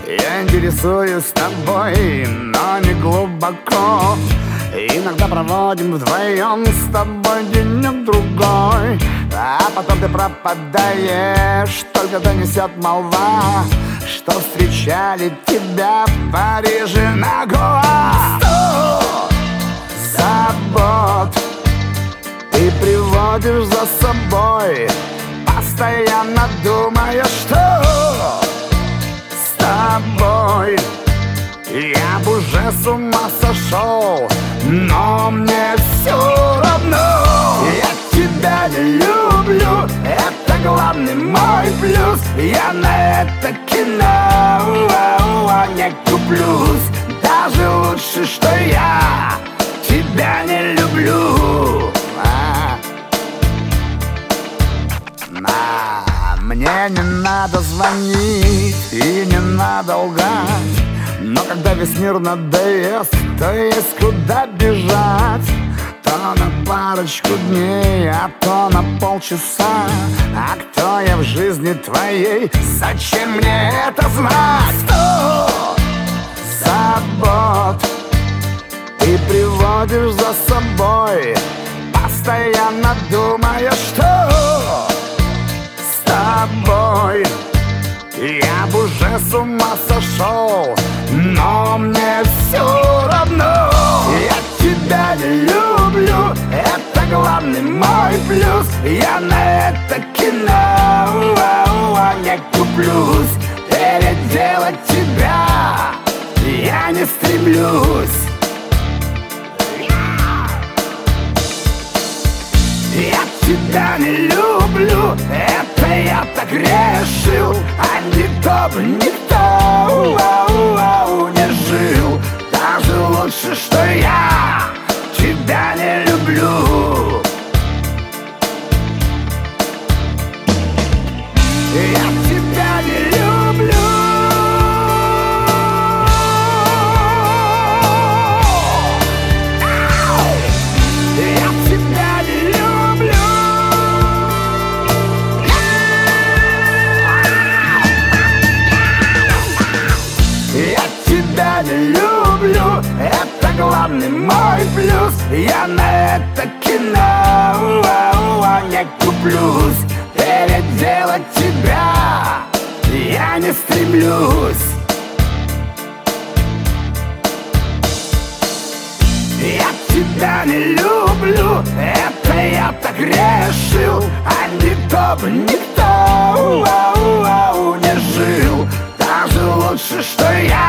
Я интересуюсь тобой, но не глубоко. Иногда проводим вдвоем с тобой денек-другой, а потом ты пропадаешь, только донесет молва, что встречали тебя в Париже на Гоа. 100 забот ты приводишь за собой, постоянно думая, что с тобой я бы уже с ума сошел, но мне все равно. Я тебя не люблю, это главный мой плюс. Я на это кино не куплюсь. Даже лучше, что я тебя не люблю. Мне не надо звонить и не надо лгать, но когда весь мир надоест, то есть куда бежать. То на парочку дней, а то на полчаса. А кто я в жизни твоей? Зачем мне это знать? 100 забот ты приводишь за собой, постоянно думая, что с тобой я бы уже с ума сошел, но мне все равно. Я тебя не люблю, это главный мой плюс. Я на это кино не куплюсь. Переделать тебя я не стремлюсь. Я тебя не люблю, это я так решил, а не то бы никто не жил. Даже лучше, что я тебя не люблю. Я тебя не люблю. Не люблю, это главный мой плюс. Я на это кино не куплюсь. Переделать тебя я не стремлюсь. Я тебя не люблю, это я так решил, а не то бы никто не жил. Даже лучше, что я